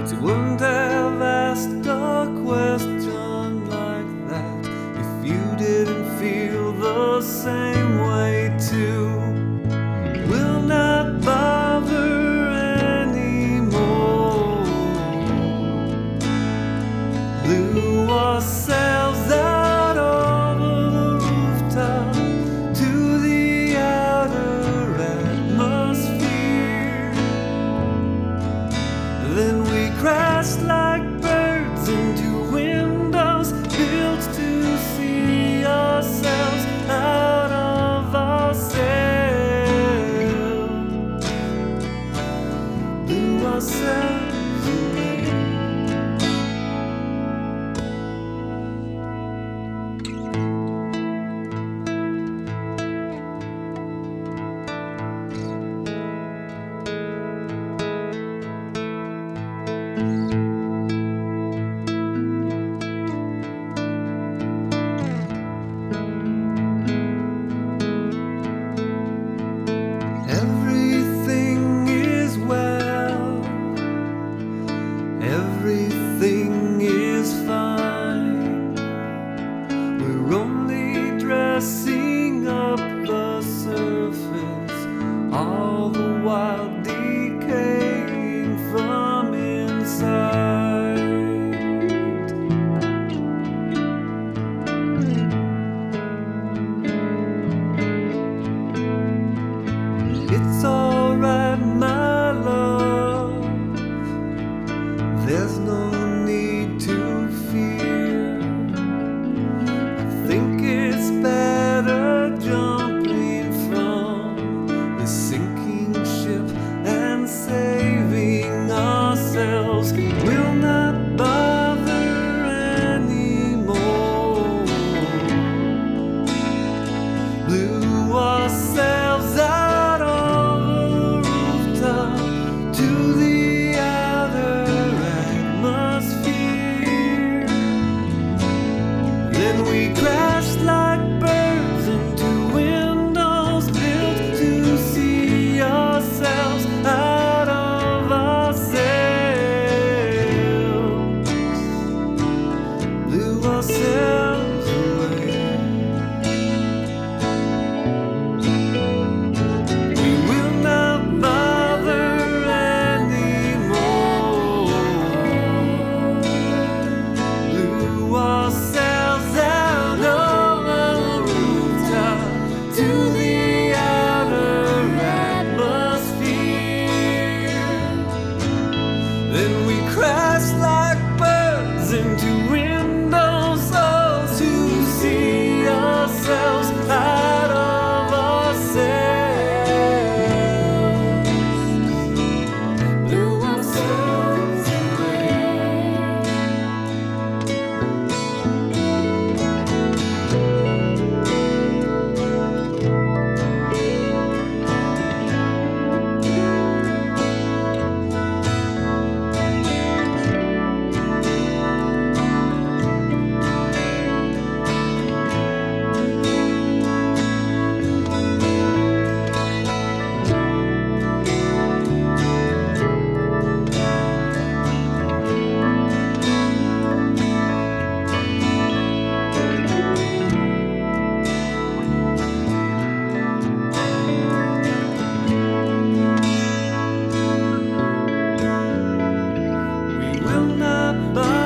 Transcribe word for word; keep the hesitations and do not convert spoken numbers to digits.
Words wouldn't have asked a question like that if you didn't feel the same way too. We'll not bother anymore. Blew ourselves out over the rooftop to the outer atmosphere. Then we crashed like birds into windows built to see ourselves out of ourselves. Blew ourselves away. Everything is well, everything is fine. We're only dressing up the surface, all the while decaying from inside. It's alright, my love. There's no need to fear. I think it's better jumping from the sinking ship and saving ourselves. We'll not bother anymore. Blew ourselves out over the rooftop to the outer atmosphere. Then we crashed like birds into windows built to see ourselves out of ourselves. Blew ourselves away. We will not bother anymore. Blew ourselves out over the rooftop to the outer atmosphere. Then we crashed like birds into windows, all to see ourselves out of ourselves. Blew ourselves away. We will not bother